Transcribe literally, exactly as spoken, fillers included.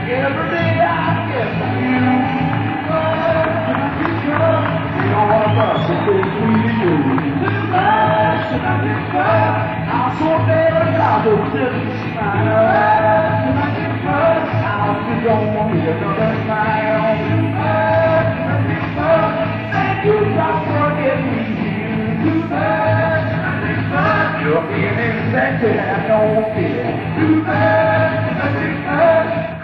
Every day I get you. All of us are pretty we do. Too much, and I get fucked. I'm so very proud of this smile. And I get fucked. I just don't want to get another smile. Too much, and I get fucked. Thank you, doctor, get me here. Too much, and I get fucked. You're being infected, I don't feel. Too much, and I get fucked.